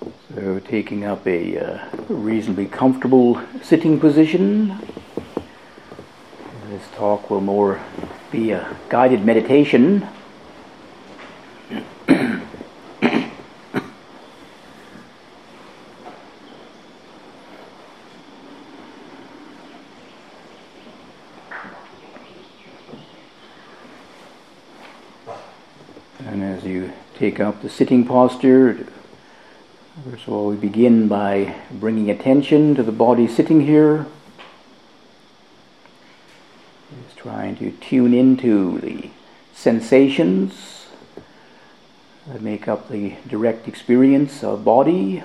So taking up a reasonably comfortable sitting position. This talk will more be a guided meditation. And as you take up the sitting posture, first of all, we begin by bringing attention to the body sitting here. Just trying to tune into the sensations that make up the direct experience of body.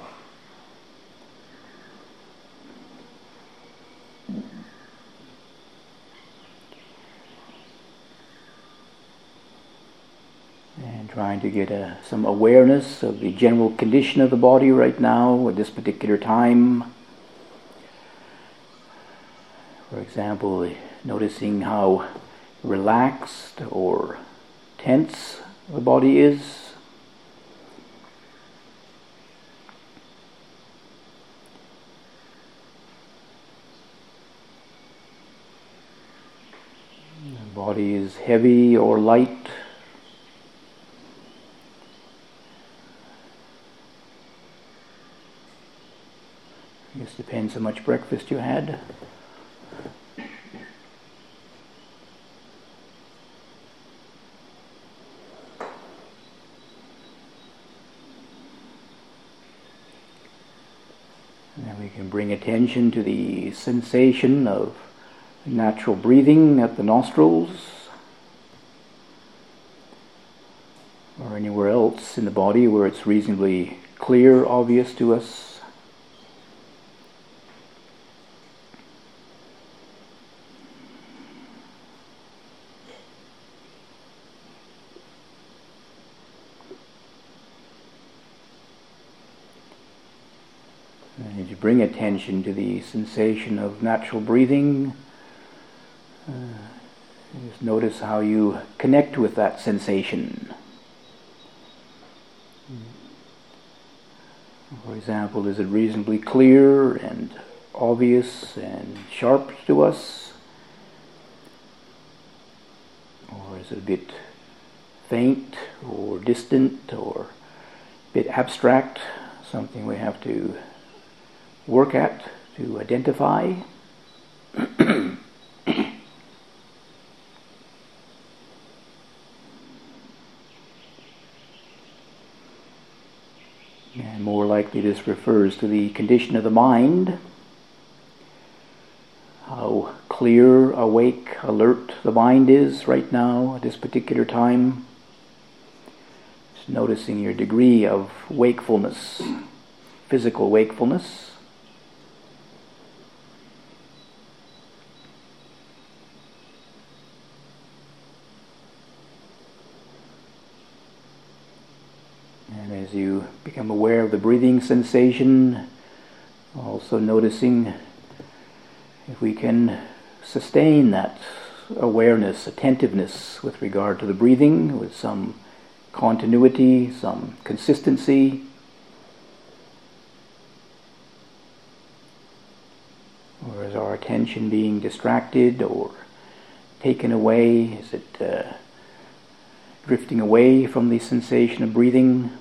And trying to get some awareness of the general condition of the body right now at this particular time. For example, noticing how relaxed or tense the body is. The body is heavy or light. I guess depends how much breakfast you had. And then we can bring attention to the sensation of natural breathing at the nostrils, or anywhere else in the body where it's reasonably clear, obvious to us. And as you bring attention to the sensation of natural breathing, just notice how you connect with that sensation. For example, is it reasonably clear and obvious and sharp to us? Or is it a bit faint or distant or a bit abstract? Something we have to work at to identify. And more likely this refers to the condition of the mind, how clear, awake, alert the mind is right now at this particular time. Just noticing your degree of wakefulness, physical wakefulness. And as you become aware of the breathing sensation, also noticing if we can sustain that awareness, attentiveness with regard to the breathing with some continuity, some consistency. Or is our attention being distracted or taken away? Is it drifting away from the sensation of breathing?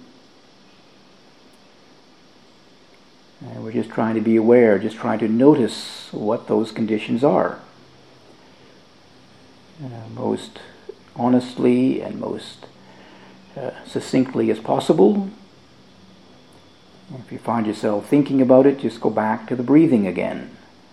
And we're just trying to be aware, just trying to notice what those conditions are. Most honestly and most succinctly as possible. If you find yourself thinking about it, just go back to the breathing again.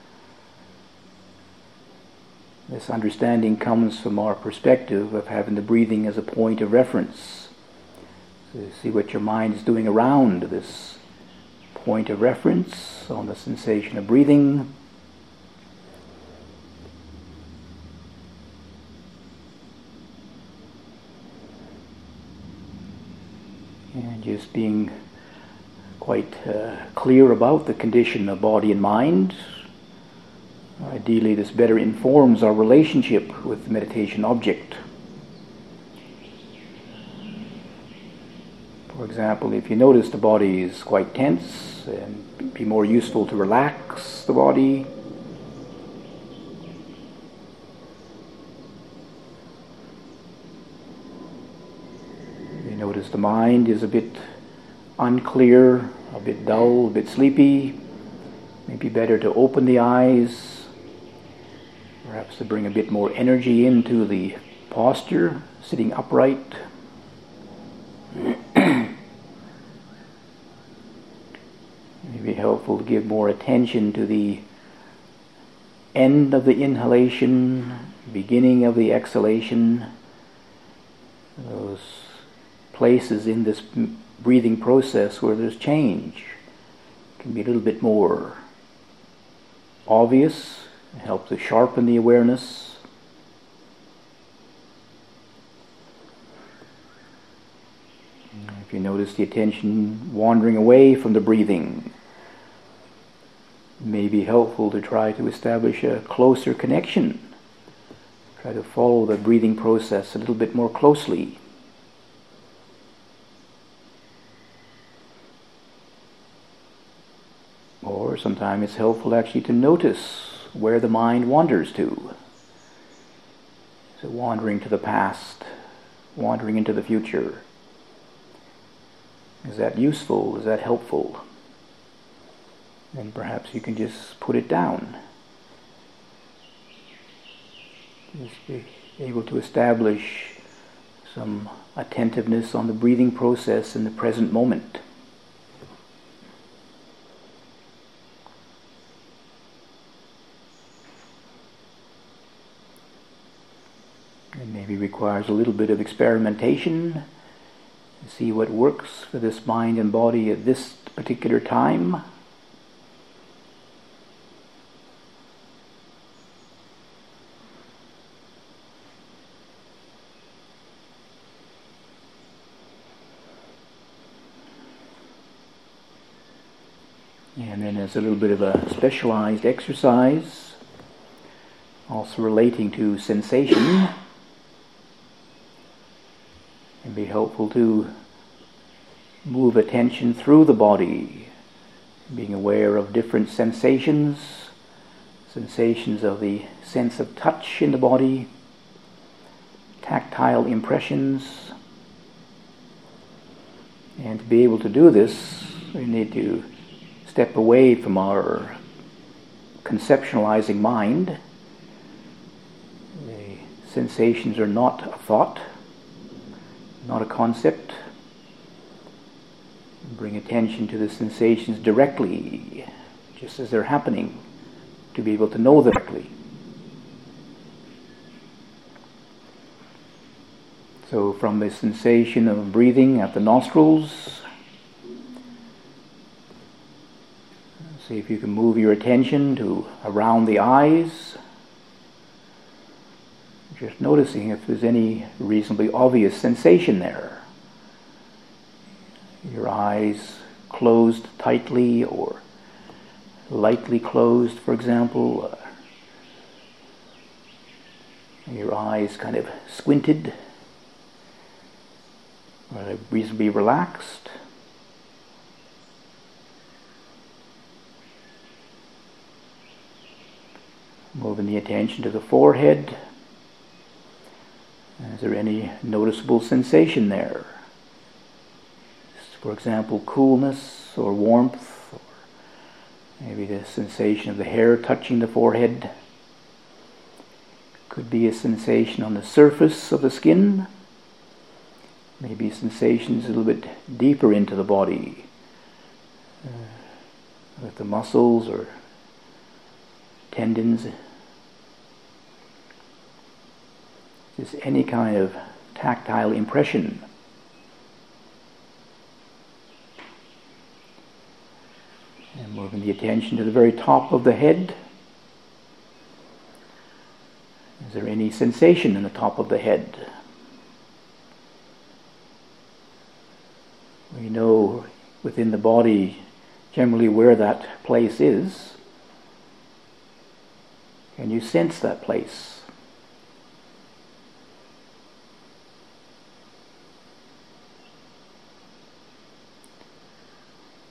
This understanding comes from our perspective of having the breathing as a point of reference. So see what your mind is doing around this point of reference on the sensation of breathing. And just being quite clear about the condition of body and mind. Ideally, this better informs our relationship with the meditation object. For example, if you notice the body is quite tense, it'd be more useful to relax the body. You notice the mind is a bit unclear, a bit dull, a bit sleepy. Maybe better to open the eyes, perhaps to bring a bit more energy into the posture, sitting upright. It may be helpful to give more attention to the end of the inhalation, beginning of the exhalation, those places in this breathing process where there's change. It can be a little bit more obvious, help to sharpen the awareness. If you notice the attention wandering away from the breathing, it may be helpful to try to establish a closer connection. Try to follow the breathing process a little bit more closely. Or sometimes it's helpful actually to notice where the mind wanders to. Is it wandering to the past? Wandering into the future? Is that useful? Is that helpful? Then perhaps you can just put it down. Just be able to establish some attentiveness on the breathing process in the present moment. It maybe requires a little bit of experimentation to see what works for this mind and body at this particular time. And then there's a little bit of a specialized exercise, also relating to sensation. It can be helpful to move attention through the body, being aware of different sensations of the sense of touch in the body, tactile impressions. And to be able to do this, we need to step away from our conceptualizing mind. The sensations are not a thought, not a concept. Bring attention to the sensations directly, just as they're happening, to be able to know them directly. So from the sensation of breathing at the nostrils, see if you can move your attention to around the eyes, just noticing if there's any reasonably obvious sensation there. Your eyes closed tightly or lightly closed, for example. Your eyes kind of squinted, or reasonably relaxed. Moving the attention to the forehead. Is there any noticeable sensation there? For example, coolness or warmth, or maybe the sensation of the hair touching the forehead. Could be a sensation on the surface of the skin. Maybe sensations a little bit deeper into the body, with the muscles or tendons. Just any kind of tactile impression. And moving the attention to the very top of the head. Is there any sensation in the top of the head? We know within the body generally where that place is. Can you sense that place?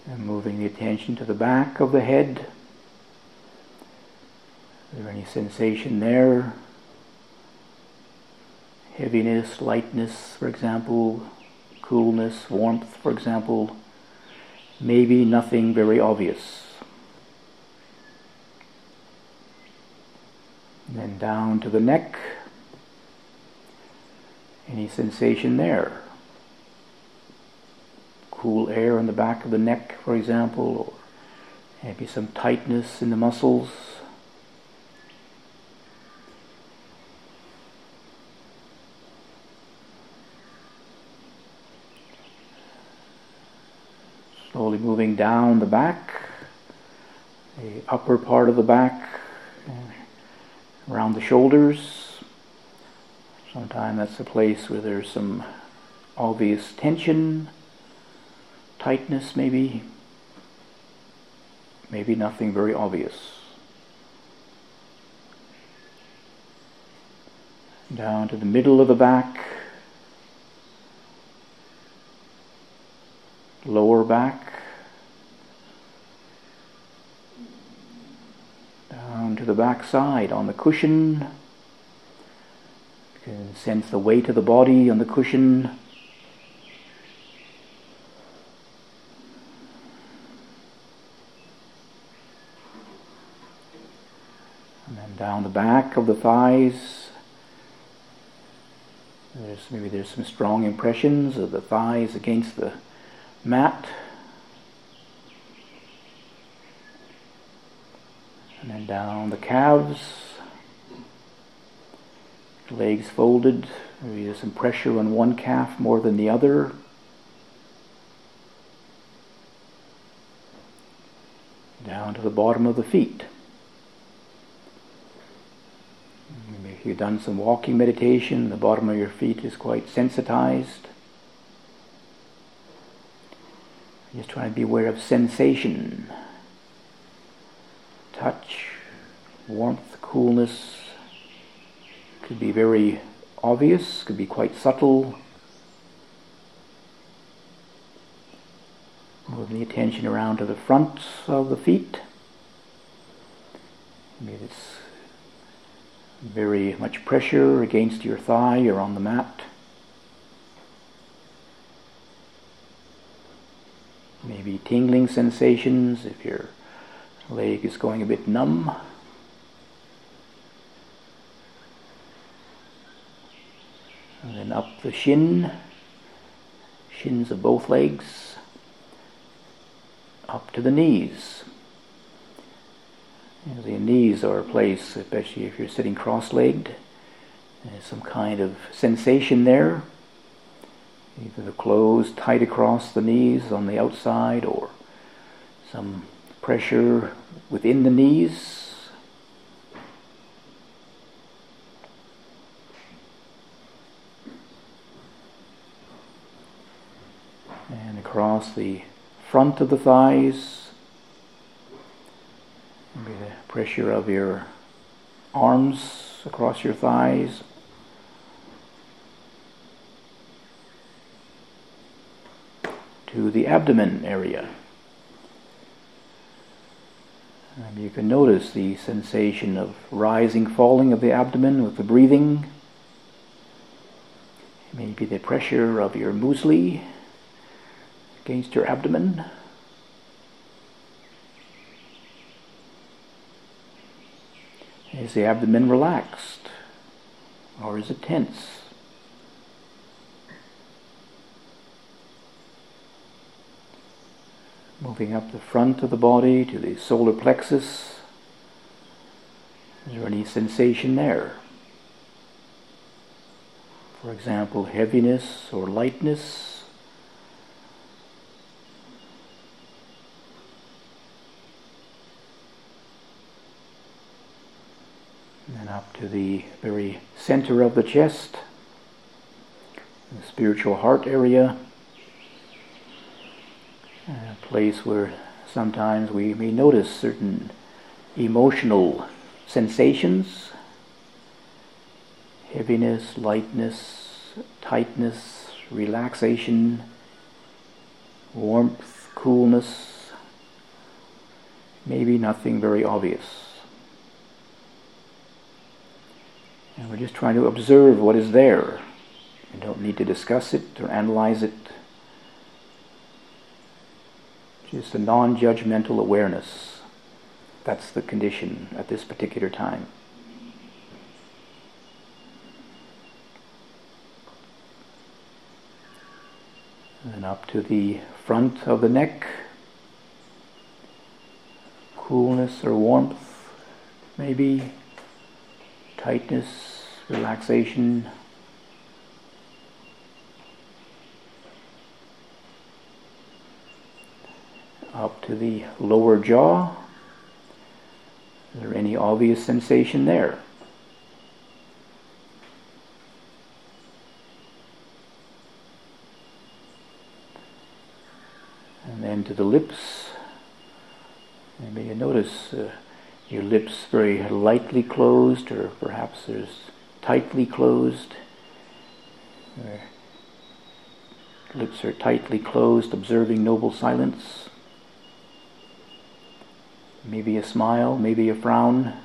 And moving the attention to the back of the head. Is there any sensation there? Heaviness, lightness, for example, coolness, warmth, for example. Maybe nothing very obvious. And then down to the neck. Any sensation there? Cool air on the back of the neck, for example, or maybe some tightness in the muscles. Slowly moving down the back, the upper part of the back, around the shoulders. Sometimes that's a place where there's some obvious tension, tightness maybe nothing very obvious. Down to the middle of the back, lower back, down to the back side on the cushion. You can sense the weight of the body on the cushion. And then down the back of the thighs. There's some strong impressions of the thighs against the mat. And then down the calves, legs folded. Maybe there's some pressure on one calf more than the other. Down to the bottom of the feet. Maybe if you've done some walking meditation, the bottom of your feet is quite sensitized. Just trying to be aware of sensation, touch, warmth, coolness. Could be very obvious, could be quite subtle. Moving the attention around to the front of the feet. Maybe it's very much pressure against your thigh or on the mat. Maybe tingling sensations if your leg is going a bit numb. And then up the shins of both legs, up to the knees. The knees are a place, especially if you're sitting cross-legged, there's some kind of sensation there. Either the clothes tight across the knees on the outside or some pressure within the knees. And across the front of the thighs, maybe the pressure of your arms across your thighs. To the abdomen area. And you can notice the sensation of rising, falling of the abdomen with the breathing. Maybe the pressure of your muesli against your abdomen. Is the abdomen relaxed or is it tense? Moving up the front of the body to the solar plexus. Is there any sensation there? For example, heaviness or lightness. And then up to the very center of the chest, the spiritual heart area. A place where sometimes we may notice certain emotional sensations, heaviness, lightness, tightness, relaxation, warmth, coolness, maybe nothing very obvious. And we're just trying to observe what is there. We don't need to discuss it or analyze it. Just a non-judgmental awareness. That's the condition at this particular time. And up to the front of the neck. Coolness or warmth, maybe. Tightness, relaxation. Up to the lower jaw. Is there any obvious sensation there? And then to the lips. Maybe you notice your lips very lightly closed, or perhaps there's tightly closed. Lips are tightly closed, observing noble silence. Maybe a smile, maybe a frown.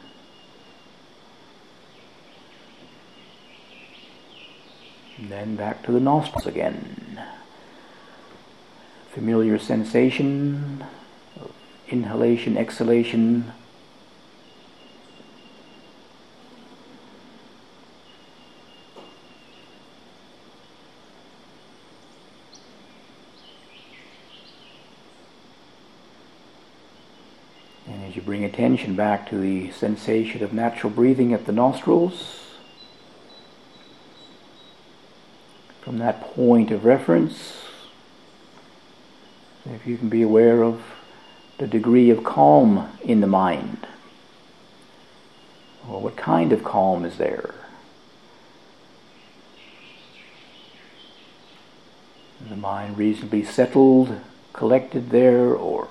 And then back to the nostrils again. Familiar sensation of inhalation, exhalation. And as you bring attention back to the sensation of natural breathing at the nostrils, from that point of reference, if you can be aware of the degree of calm in the mind, or what kind of calm is there. Is the mind reasonably settled, collected there, or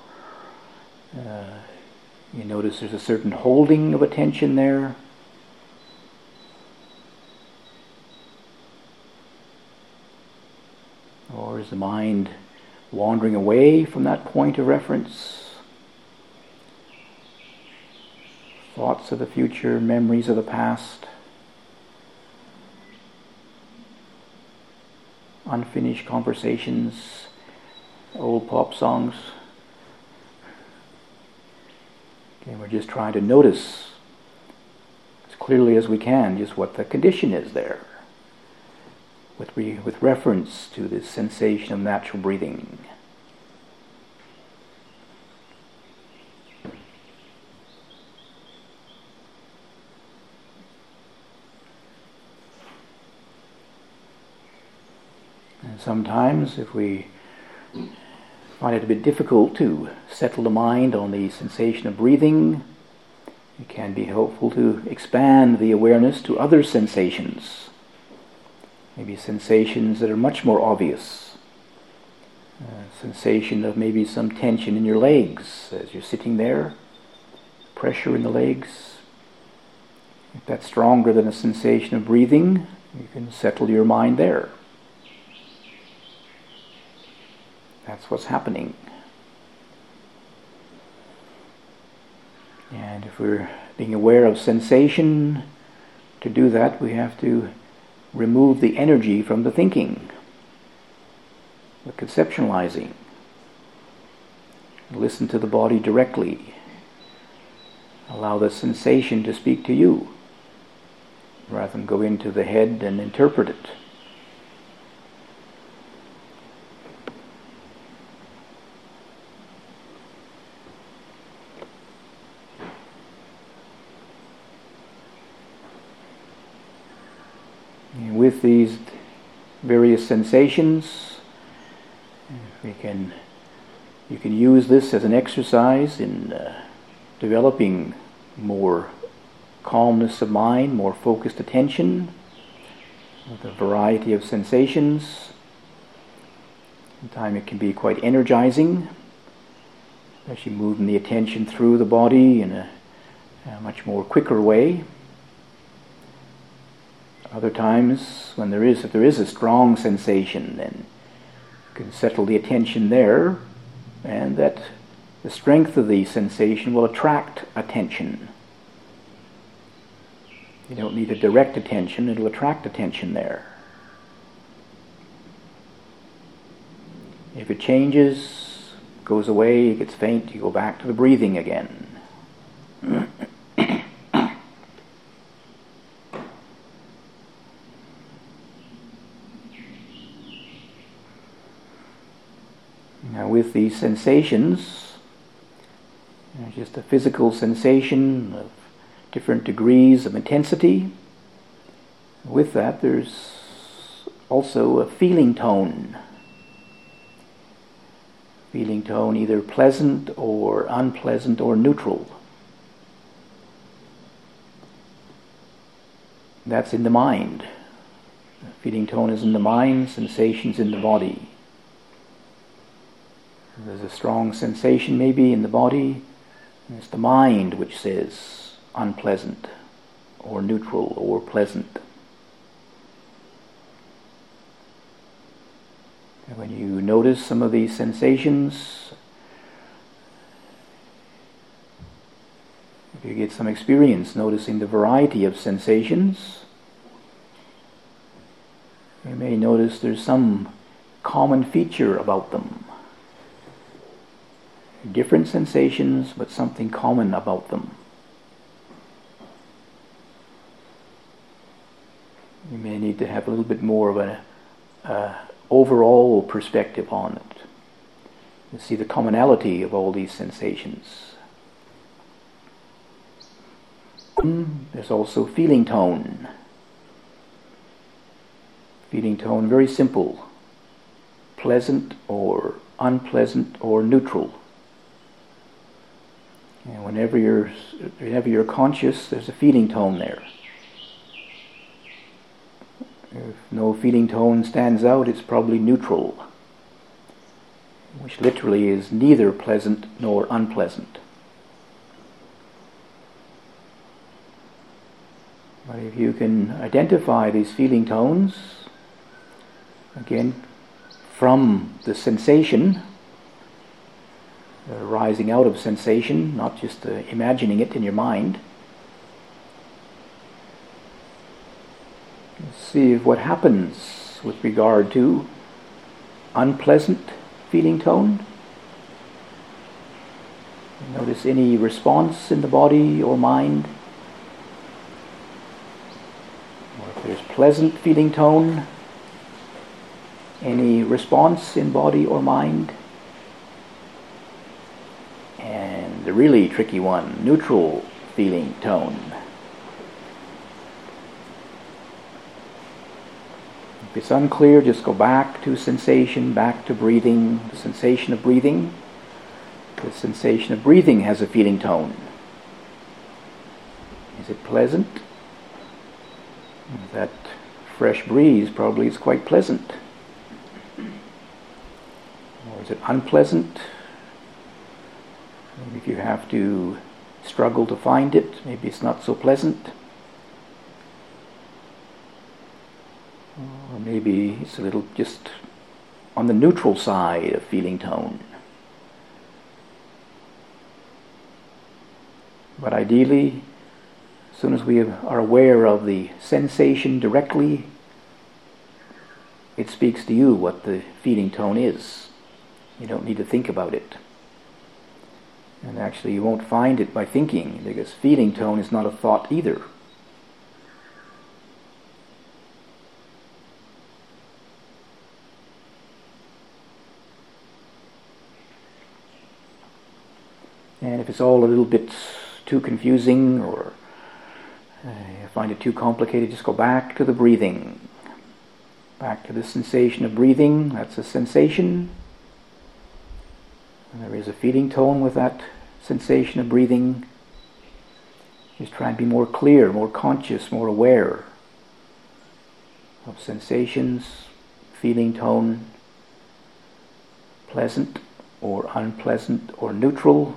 you notice there's a certain holding of attention there? Or is the mind wandering away from that point of reference? Thoughts of the future, memories of the past, unfinished conversations, old pop songs. And we're just trying to notice as clearly as we can just what the condition is there with reference to this sensation of natural breathing. And sometimes if we find it a bit difficult to settle the mind on the sensation of breathing, it can be helpful to expand the awareness to other sensations. Maybe sensations that are much more obvious. Sensation of maybe some tension in your legs as you're sitting there, pressure in the legs. If that's stronger than a sensation of breathing, you can settle your mind there. That's what's happening. And if we're being aware of sensation, to do that we have to remove the energy from the thinking, the conceptualizing. Listen to the body directly. Allow the sensation to speak to you, rather than go into the head and interpret it. With these various sensations, you can use this as an exercise in developing more calmness of mind, more focused attention, with a variety of sensations. Sometimes it can be quite energizing, especially moving the attention through the body in a much more quicker way. Other times, when if there is a strong sensation, then you can settle the attention there and that the strength of the sensation will attract attention. You don't need to direct attention, it'll attract attention there. If it changes, goes away, it gets faint, you go back to the breathing again. Now with these sensations, just a physical sensation of different degrees of intensity. With that, there's also a feeling tone. Feeling tone either pleasant or unpleasant or neutral. That's in the mind. Feeling tone is in the mind, sensations in the body. There's a strong sensation maybe in the body, and it's the mind which says unpleasant or neutral or pleasant. And when you notice some of these sensations, if you get some experience noticing the variety of sensations, you may notice there's some common feature about them. Different sensations, but something common about them. You may need to have a little bit more of an overall perspective on it. You see the commonality of all these sensations. There's also feeling tone. Feeling tone, very simple. Pleasant or unpleasant or neutral. And whenever you're conscious, there's a feeling tone there. If no feeling tone stands out, it's probably neutral, which literally is neither pleasant nor unpleasant. But if you can identify these feeling tones, again, from the sensation, arising out of sensation, not just imagining it in your mind, see what happens with regard to unpleasant feeling tone. Notice any response in the body or mind. Or if there's pleasant feeling tone, any response in body or mind. And the really tricky one, neutral feeling tone. If it's unclear, just go back to sensation, back to breathing, the sensation of breathing. The sensation of breathing has a feeling tone. Is it pleasant? That fresh breeze probably is quite pleasant. Or is it unpleasant? Maybe if you have to struggle to find it, maybe it's not so pleasant. Or maybe it's a little just on the neutral side of feeling tone. But ideally, as soon as we are aware of the sensation directly, it speaks to you what the feeling tone is. You don't need to think about it. And actually you won't find it by thinking, because feeling tone is not a thought either. And if it's all a little bit too confusing or you find it too complicated, just go back to the breathing. Back to the sensation of breathing. That's a sensation. And there is a feeling tone with that sensation of breathing. Just try and be more clear, more conscious, more aware of sensations, feeling tone, pleasant or unpleasant or neutral.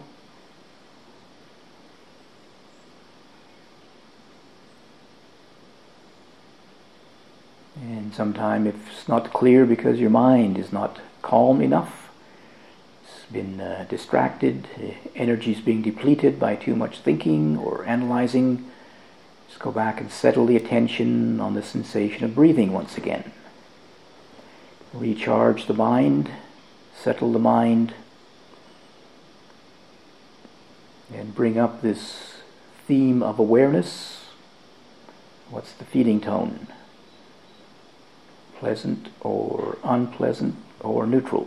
And sometimes if it's not clear because your mind is not calm enough, been distracted, energy's being depleted by too much thinking or analyzing, just go back and settle the attention on the sensation of breathing once again. Recharge the mind, settle the mind, and bring up this theme of awareness. What's the feeling tone? Pleasant or unpleasant or neutral?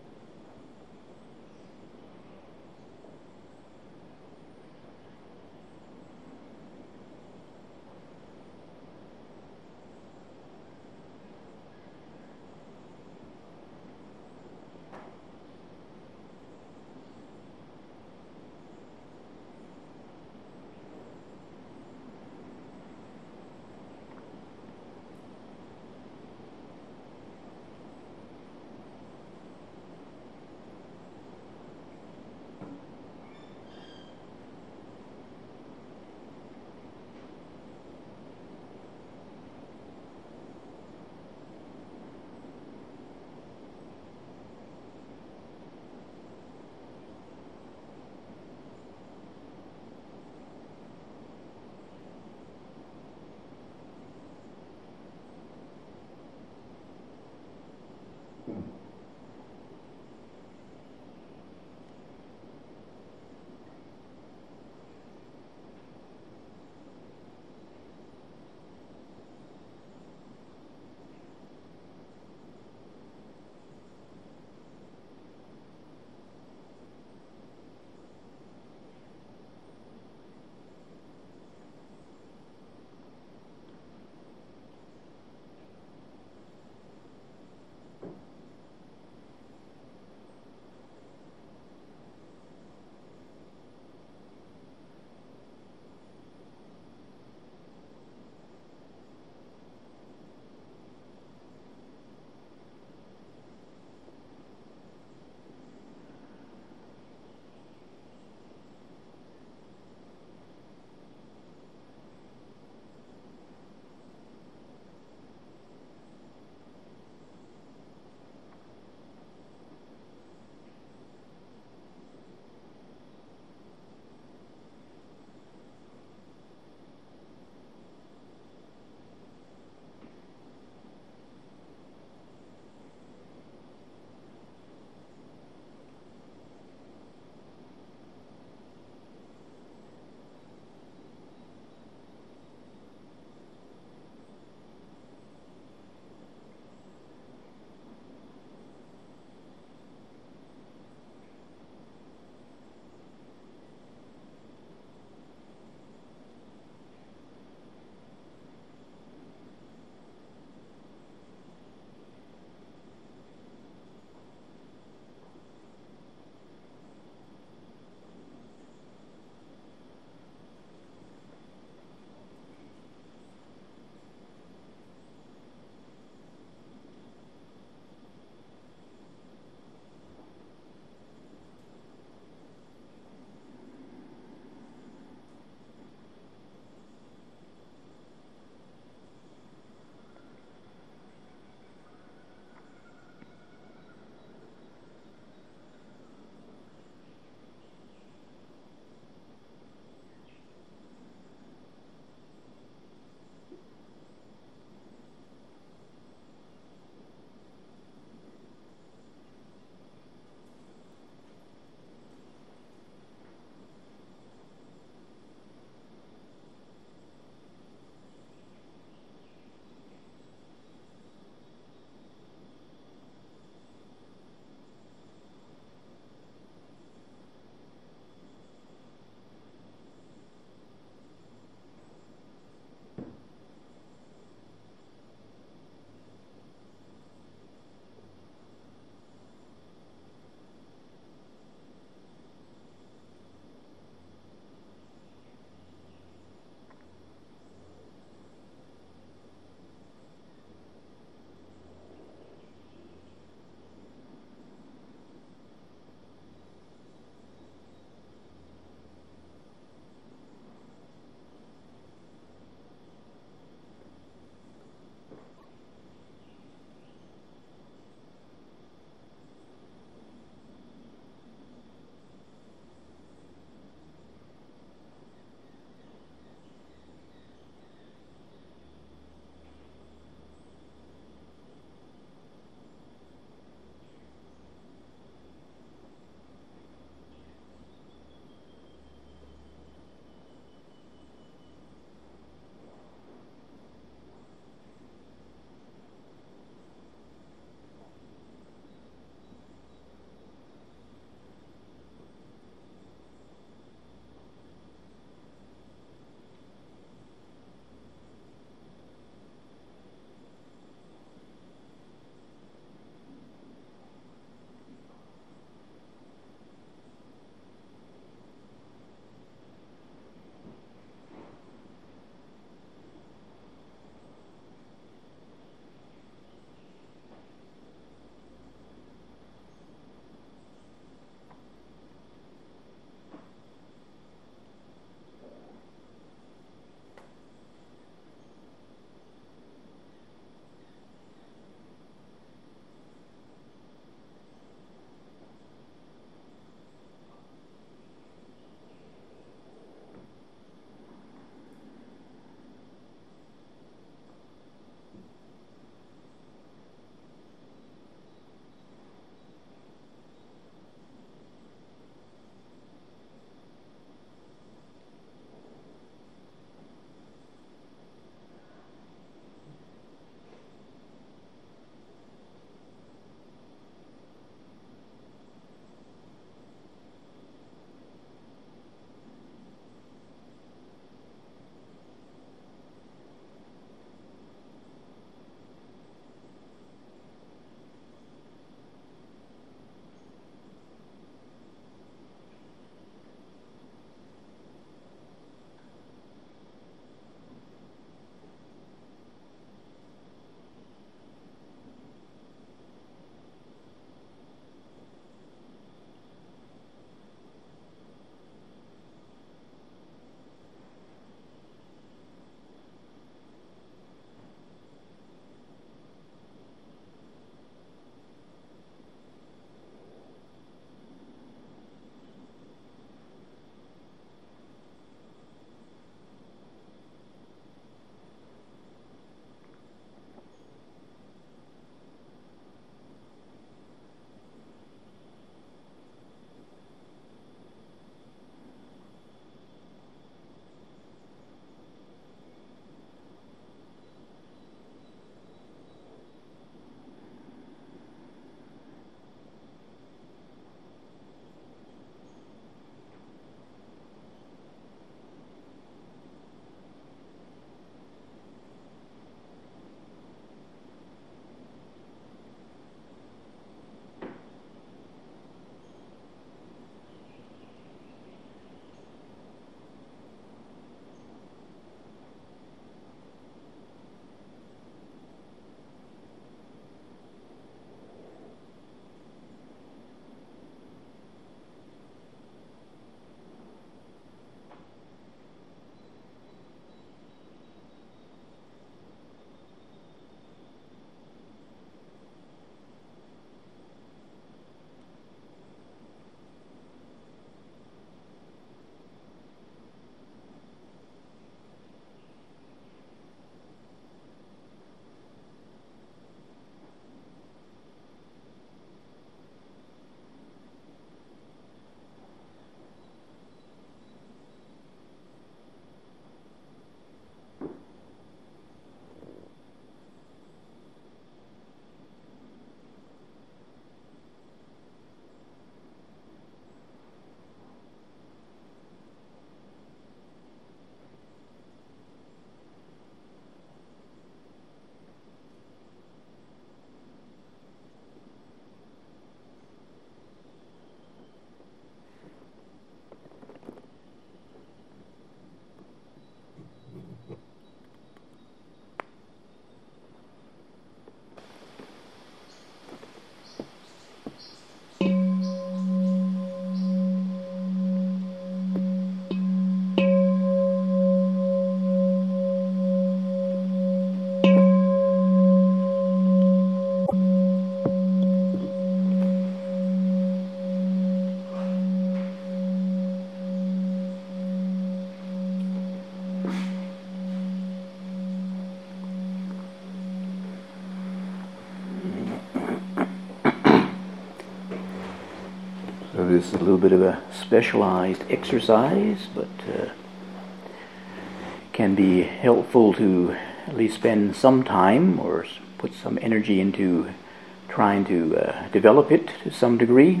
this is a little bit of a specialized exercise, but it can be helpful to at least spend some time or put some energy into trying to develop it to some degree.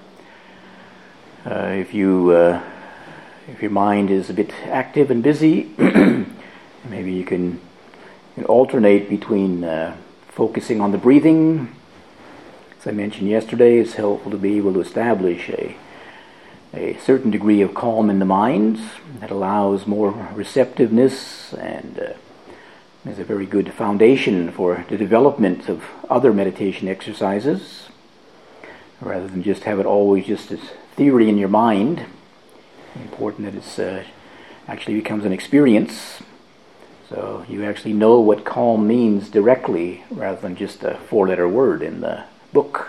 If your mind is a bit active and busy, maybe you can alternate between focusing on the breathing. As I mentioned yesterday, it's helpful to be able to establish a certain degree of calm in the mind that allows more receptiveness and is a very good foundation for the development of other meditation exercises, rather than just have it always just as theory in your mind. It's important that it actually becomes an experience, so you actually know what calm means directly, rather than just a four-letter word in the book.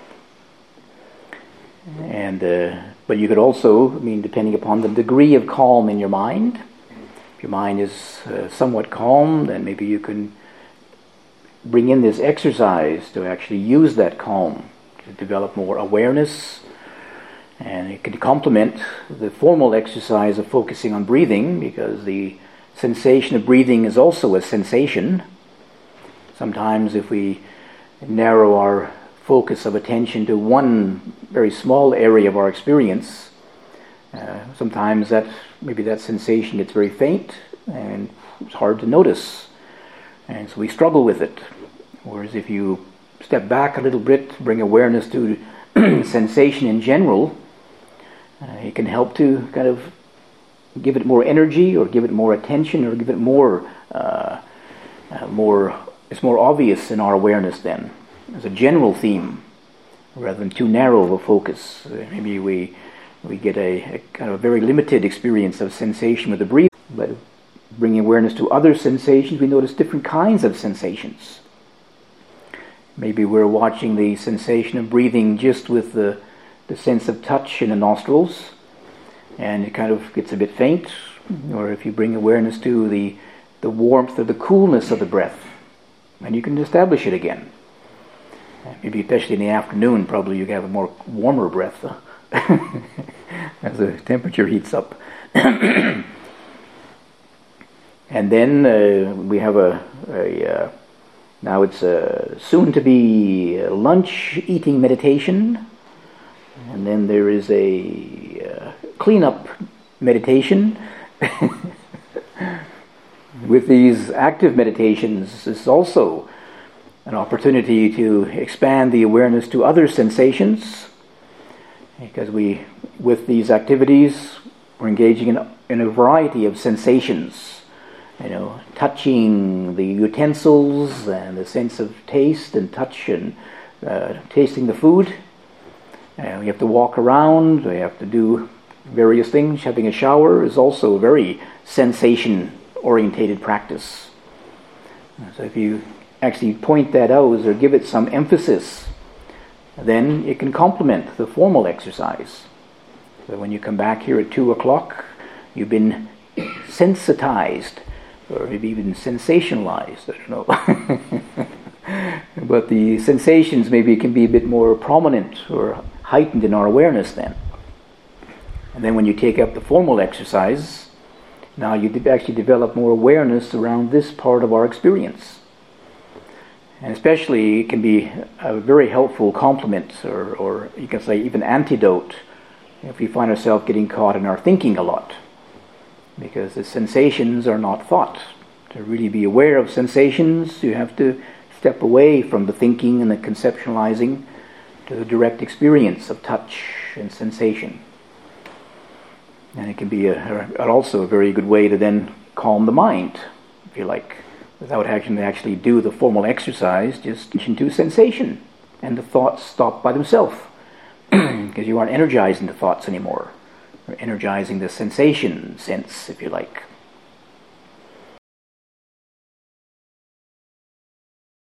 And but you could also, depending upon the degree of calm in your mind, if your mind is somewhat calm, then maybe you can bring in this exercise to actually use that calm to develop more awareness. And it can complement the formal exercise of focusing on breathing, because the sensation of breathing is also a sensation. Sometimes if we narrow our focus of attention to one very small area of our experience, sometimes that sensation gets very faint and it's hard to notice, and so we struggle with it. Whereas if you step back a little bit, bring awareness to sensation in general, it can help to kind of give it more energy, or give it more attention, or give it it's more obvious in our awareness then, as a general theme, rather than too narrow of a focus. Maybe we get a kind of a very limited experience of sensation with the breathing, but bringing awareness to other sensations, we notice different kinds of sensations. Maybe we're watching the sensation of breathing just with the sense of touch in the nostrils, and it kind of gets a bit faint. Or if you bring awareness to the warmth or the coolness of the breath, and you can establish it again. Maybe especially in the afternoon, probably you have a more warmer breath as the temperature heats up. And then we have now it's soon to be lunch eating meditation, and then there is a cleanup meditation. With these active meditations, it's also an opportunity to expand the awareness to other sensations, because with these activities, we're engaging in a variety of sensations. Touching the utensils and the sense of taste and touch, and tasting the food. We have to walk around, we have to do various things. Having a shower is also a very sensation-orientated practice. So if you actually point that out or give it some emphasis, then it can complement the formal exercise. So when you come back here at 2 o'clock, you've been sensitized, or maybe even sensationalized, I don't know. But the sensations maybe can be a bit more prominent or heightened in our awareness then. And then when you take up the formal exercise, now you actually develop more awareness around this part of our experience. And especially it can be a very helpful complement, or you can say even antidote, if we find ourselves getting caught in our thinking a lot. Because the sensations are not thought. To really be aware of sensations, you have to step away from the thinking and the conceptualizing to the direct experience of touch and sensation. And it can be also a very good way to then calm the mind, if you like, without having to actually do the formal exercise, just into sensation, and the thoughts stop by themselves, because you aren't energizing the thoughts anymore. You're energizing the sensation sense, if you like.